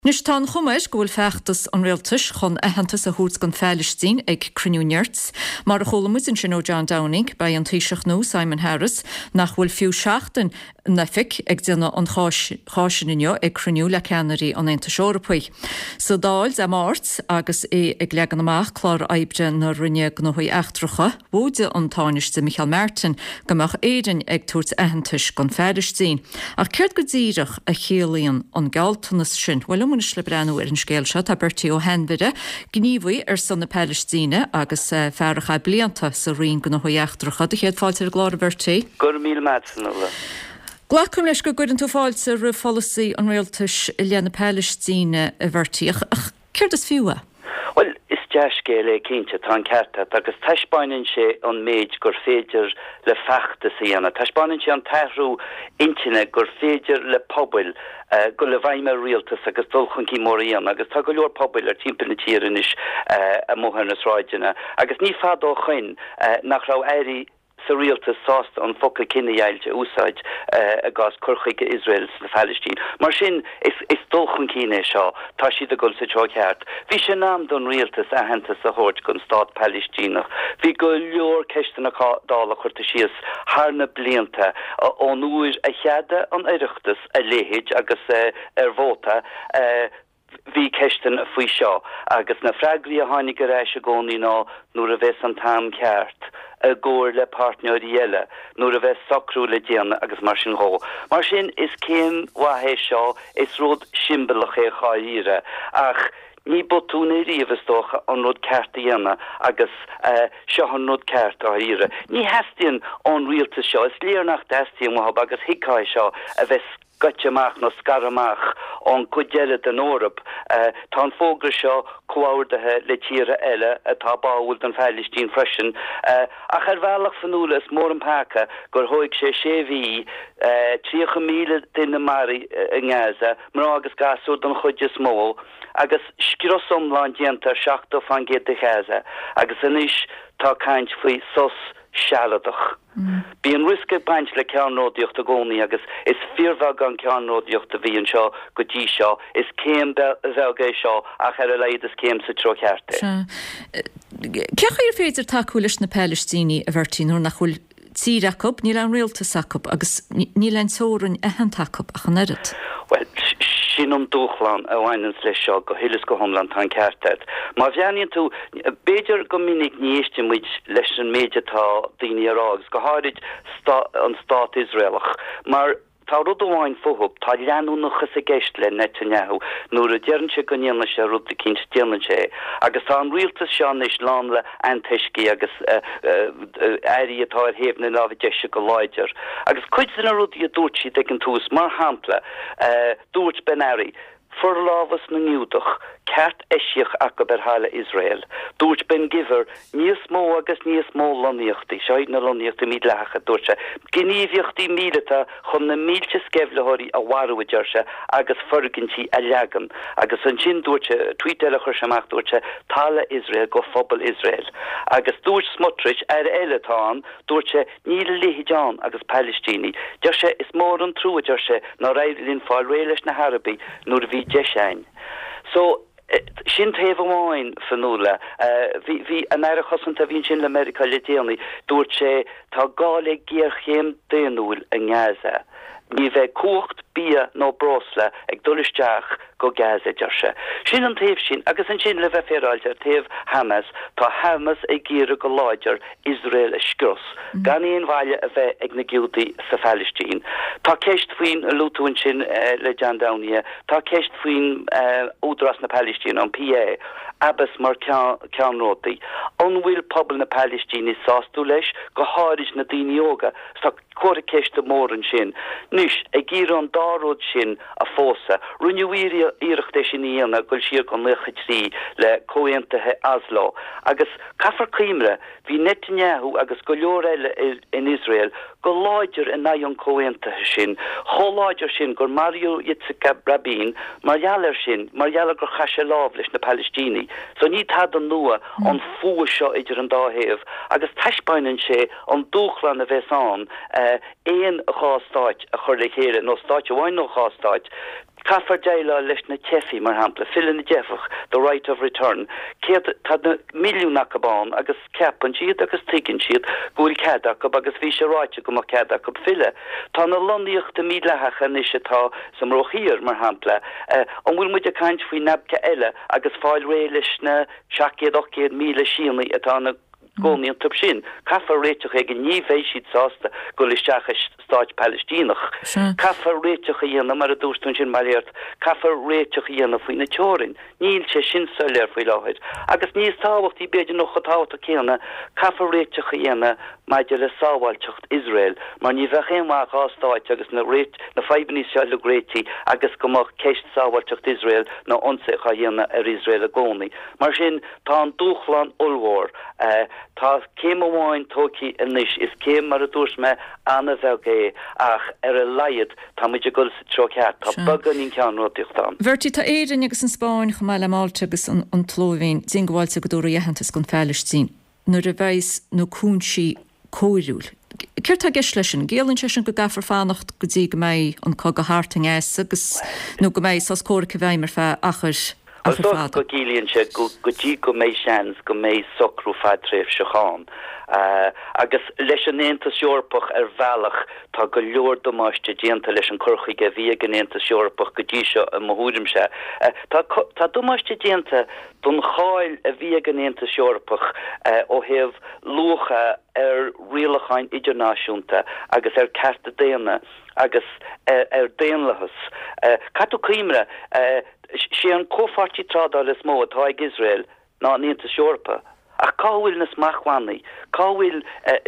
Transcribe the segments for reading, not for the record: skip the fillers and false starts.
Nus tá chumas gohfuil feachtas an réaltas chun ahantas a hús gan feilisttín ag cruniúnearts, mar a cholamusin sin ó John Downing bei an tíiseach nó Simon Harris nach bhfuil fiú seachtain nafic ag duna an cháisinneo ag cruniú le ceannarí an Aontas Eorpaí. So dáil am áirt agus é ag legan amach chlár aibre na rinne gnóthaí eachtracha, bóide an táiniste Michael Martin gomach éidirn ag tuairt ahantas gan feilisttín. Ach céirt go ddíireach a chéalaíonn an galtanas sin, munis le brenn ar an scéilse tá Bertie ó Henbide, gníomhaí ar sanna Palestíne agus fearracha blianta sa rion go gnóthaíachtracha. De chéad fáilte ar glár Bertie? Gur míl matsanna. Glacum leis go gcuireann tú fáilte ar folasaí an réaltas i leanna Palestíne a Bertie. Ach céir is fiúa? Well, is deascéile cínte tá certa, agus taispáinn sé an méid gur féidir le feachtas íana. Taispáinn sé an tairú intine gur féidir le pobail go le bhaime rialtas agus dulchan cí móríon, agus tá go leor pobail ar timppla na tírin is a móhannas ráidena. Agus ní fadó chuin nach rá éirí sa rialtas sásta an focail cinna dheilte úsáid a gás curchaige Israel na Palestín. Mar sin is dulchan cíine seo, tá siad a gol sa teo ceart. Bhí sé nám don rialtas ahananta sa hort gon stát Palestínach. Bhí go leor ceistena dála chuirta síos hána blianta ón uair a cheada an iireachtas a léhéid agus ar bhóta hí ceistan a faoi seo, agus na freagraí a tháinig go réis a gcónaí ná nuair a bheits an tam ceart a ggóir le partneoirí eile, nuair a bheith socrú le déana agus mar sin ró. Mar sin is céim wathé seo is rud simballach é cháíre, ach ní botúna riomhastócha an rud ceart dhéana agus seo an rud ceart á íre. Ní heastíonn an rialtas seo, is léarnach deastíon wahab agus hicáid seo a bheith gutteach nó scaramach an cuideile den órap. Tá an fógra seo cuairdathe le tíre eile atá báúil an Palestín freisin. Ach ar bhealach fanúla is mór an páca gur thuig sé séhí 3,000 duine marí in Gaza, mar agus gasú don chuide smó, agus scirosom déantar 7 fan géad Gaza, agus inis tá caint faoi sos sealadach. Bí an risce baint le ceanródíocht a gcónaí agus is fearmhag an ceanródíocht a bhíonn seo go dtí seo, is céim bhealgé seo ach ar a leid is céim sa tro cearta. Cecha ar féidir takeú leis na Palestíní a bhirtíú nach chuil tíreacob, ní an réalta sacab agus ní len sórann ehan tacab a chanead. Well, sin an dúchlan a bhainans leis seo go hilas go homlan tá ceartad. Má bheaníonn tú béidir go minic níiste muid leis an méidetá daoine arágus go háirid an stát Israelach, mar tá rud amháin fóthub tá leanúnachas a gceist le Netanyahu nuair a dearann sé go níana sé rud a cinint déanann sé, agus tá an rialtas seán is lán le antaiscí agus éirí atá ar thaobh na lábhaideise go láidir. Agus cuid san a rudí a dúirt siad ag an tús mar hampla dúirt Ben Ari forlávas na niúdach, ceart eisiach aca ber hála Israel. Dúirt Ben Giver níos mó agus níos mó loníochtaí, seid na loníochtaí míad lecha dúirt se. Gníomhiochtaí míleta chun na mílte sceflathirí a warúidir se agus forgintí a legan. Agus an sin dúirt se, tweeteile chuir semach dúirt se, tála Israel go phobal Israel. Agus dúirt Smotrich ar eiletáin, dúirt se níl lihideán agus Palestíní. Deir se is mór an trúidir se ná raidlín fáil réiles na Harabi nuair bhí deisiain. So, sin taobh amháin fanúla, hí an aire chosanta bhíonn sin le America le déanaí, dúirt sé tá gála géar chéim déanúil in Gaza. Ní bheith cuacht bia nó brosla ag dulisteach go Gaza deir se. Sin an taobh sin, agus an sin le bheith féráilte taobh Hamas, tá Hamas ag gíre go láidir Israel a scrus. Gan íon bhaile a bheith ag na giúdaí sa Palestín. Tá ceist faoin lútúin sin le John Downing, tá ceist faoin údras na Palestín an PA, Abbas mar ceanrótaí. An bhfuil pobl na Palestín is sástú leis go háiris na daoine óga, tá cuara ceiste mór an sin. Nus, ag gír an dáród sin a fósa, runniuíri íireachta sin íana goil siar go lechaid sí le cóhéantathe Oslo. Agus caffar cíimre, hí Netanyahu agus go leor eile in Israel go láidir in naon cóhéantathe sin, choláidir sin gur Mario Yitzhak Rabin, margheallar sin, margheallar gur chaise láb leis na Palestíní. So ní tad an nua an fua seo idir an dáhéamh, agus taispáinnn sé an dúchlan a bheits an éon a chástáit a chur le chéile nó stáit bhain nó chástáit Caffar Jaila leis na Chefi mar hampla, Philin na Jeffach, the right of return. Ciad tad na milliún acabán agus ceapan siad agus tigan siad gúil cadacab agus bhí sé ráite go mar cadacab file. Tá na londaíocht de mílehacha níos atá sa mrochíir mar hampla. An bhfuil muid a caint faoi nabca eile agus fáil ré leis na 700 míle síalnaí atá na Goni an tub sin. Caffar réiteach ag ní bhéisiad sásta go listeach Stáit Palestínach. Caffar réiteach a dhéana mar a dústún sin maiart. Caffar réiteach a dhéana faoi na teorin. Níl sé sin solir faoi láthid. Agus níos táhacht í beidir noch chatáhat a céanna. Caffar réiteach a dhéana maidir le sábhailteacht Israel. Mar ní bheith éimach á Stáit agus na feibaní seáil gréití agus gomach ceist sábhailteacht Israel na onsaich a dhéana Israel a gcónaí. Mar sin tá an dúchlan ulmhór. Tá céim amháin tóci inis is céim mar a dús me anna bhegé ach a laiad tá muidir go sa tro ceart tá bagan ín cean rótíochtán. Bhirtí tá éireann agus an Spáin go meile máilte agus an tlóhín sin gháilte go dúra dhéhantas gon feilisttín. Nuair a bheits nó cúnsí cóirúil. Ceir tá geis leis an géalann sé sin go gafar fánacht go dtí go méid an có go háting éis agus nó go méid sás córa bhéimar fe achar go gílíonn sé go dtí go méid seans go méid socrú fadtréh seán. Agus leis an éantas Eorpach bhealach tá go leor domáiste déanta leis an curchaige bhí an éantas Eorpach go dtí seo a mthúrim se. Tá domáiste déanta don cháil a bhí an éantas Eorpach ó heh lucha rialacháin idirnáisiúnta agus carta déana agus déanlachas. Catú cíimre sé an cófartí trádal is mó atá ag Israel ná an éantas Eorpa. Ach cáhfuil na smachhainnaí, cáhfuil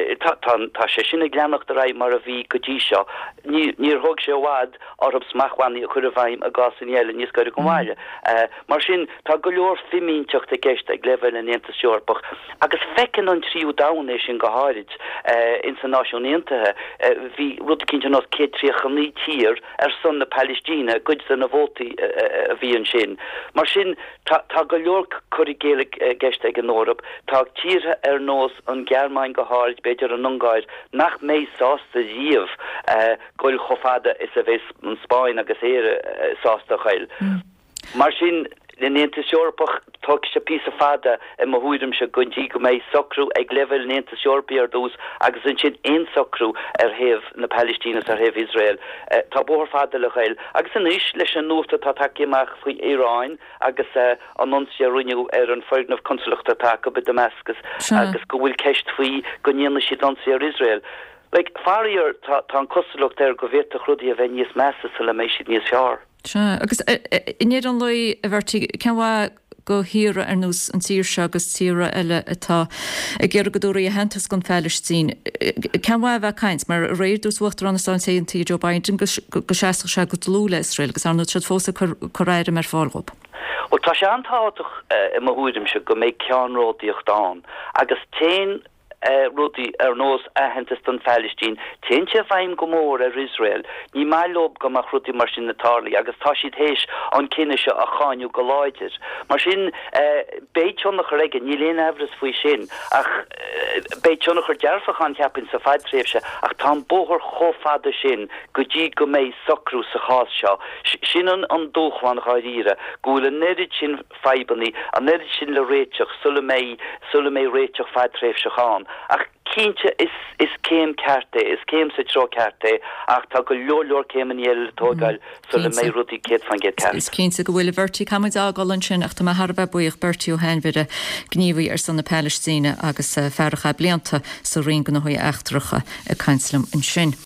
tá sé sinna gleannacht a raibh mar a bhí go dtí seo, níor thug sé bhád ortha smachhainnaí a chur a bhaim a gás in eile níos goir go mhaile. Mar sin tá go leor fimínteocht a gceist ag leibhil an éantas Eorpach, agus fecinn an tríú damh sin go háirid in sa náisiúntaithe bhí rud cinnte nás cétríochaní tír son na Palestína goid san na bhótaí a bhí an sin. Mar sin tá go leor chuirigéala gceist ag an Eorp. Tá tíre nós an Gearmáin go háirid beidir an Ungáir nach méid sásta díomh goil chofada is a bheits an Spáin agus éire sásta chail. Mar sin den éantas Eorpach tóg sé pí fada a mthúirim se gontí go méid socrú ag leibhil éantas Eorpaí ar dús agus an sin éon socrú ar heh na Palestínas ar heh Israel. Tá bóthar fada le chail. Agus an is leis an nuachta tá takeíach faoi Iráin agus an nunsia runiú ar an foirgnamh consulachta take be Damascus agus go bhfuil ceist faoi go níana siad nunsia ar Israel. Faríar tá an cosúlacht ar go bhéta chrúdaí a bheith níos measa sa le méid siad níos fearr. Agus inéad an loi a bhirtí ceanhá go híra ar nús an tíir se agus tíra eile atá a ggéar go dúra a hentas gon feilisttín. Ceanhá bheith caint mar réir dús bhachtar an stáin sé an tí Joe Biden go seaach se go lúla Israel agus an siad fósa choréire mar fáilgób. Ó tá sé antáach i mthúidim se go méid ceanródaíocht dáin agus téin rudí ar nós a hentas an Palestín, téintse bhaim go mór ar Israel, ní mailob go mar rudí mar sin natálaí, agus tá siad héis an cinine se a cháinú go láidir. Mar sin béitseannach aige ní léon ehras faoi sin, ach béitseannach ar dearfachan ceapin sa feidtréimhse, ach tá bóthar chofada sin go dtí go méid socrú sa chás seo. Sin an dúchhain chaíre, gúil an neirid sin feibaní, an neirid sin le réiteach, sula mé réiteach feidtréimhse chán. Ach cínte is céim carte, is céim sa tro carte, ach tá go leor céim an éile tógáil sula mé rudí céad fan géad carte. Is cínte go bhfuil bhirtí camid ágáil sin ach tá Harbh buíoch Bertie O'Hain bhide gníomhaí ar san na Palestína agus fearcha blianta sa rion go na chuí eachtracha a cainslum an sin.